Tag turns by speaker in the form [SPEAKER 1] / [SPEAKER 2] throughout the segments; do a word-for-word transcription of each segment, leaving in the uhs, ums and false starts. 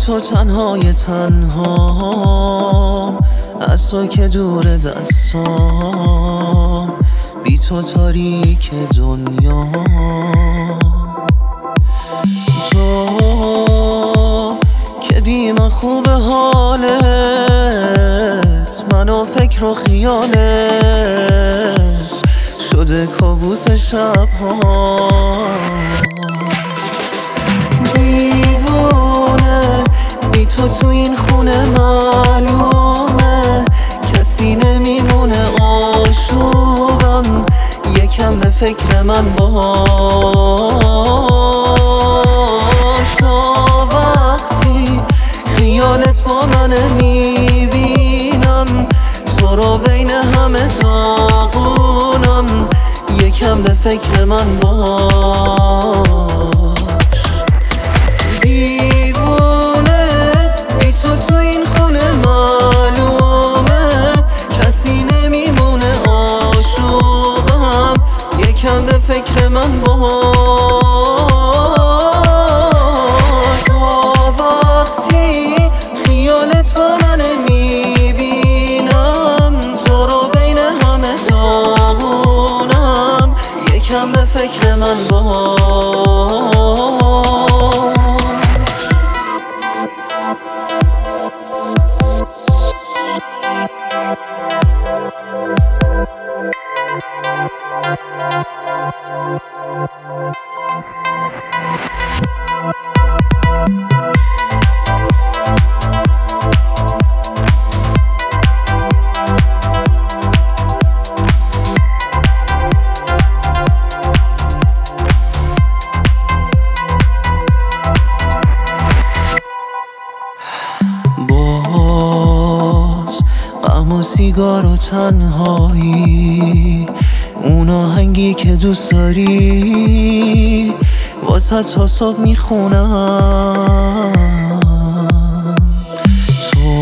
[SPEAKER 1] تو تنهای تنها، از تو که دور دستام، بی تو تاریک دنیا. تو که بی من خوب حالت، من و فکر و خیالت شده کابوس شبها. دیوونه بی تو تو این خونه معلومه، کسی نمیمونه آشوبم، یکم به فکر من باش. تا وقتی خیالت با من میبینم، تو رو بین همه داغونم، یکم به فکر من باش. دیوونه بی تو تو این خونه معلومه، کسی نمیمونه آشوبم، یکم به فکر من باش. تا وقتی خیالت با من میبینم، تو رو بین همه داغونم، یکم به فکر من باش. غم و سیگار و تنهایی، اون آهنگی که دوست داری واسه تا صبح میخونم. تو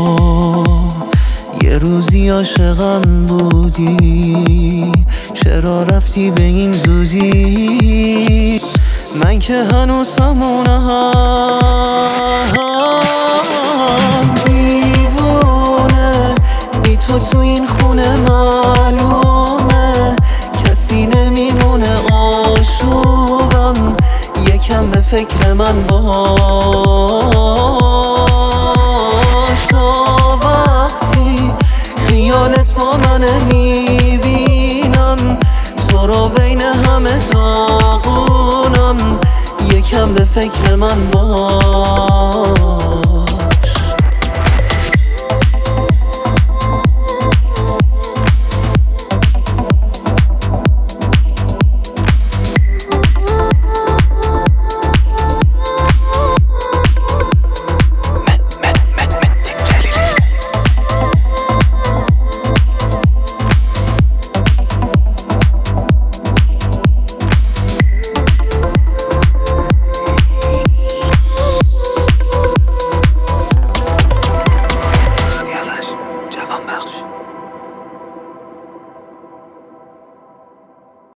[SPEAKER 1] یه روزی عاشقم بودی، چرا رفتی به این زودی؟ من که هنوز همونم. تو تو این خونه معلومه، کسی نمیمونه آشوبم، یکم به فکر من باش. تا وقتی خیالت با من میبینم، تو رو بین همه داغونم، یکم به فکر من باش.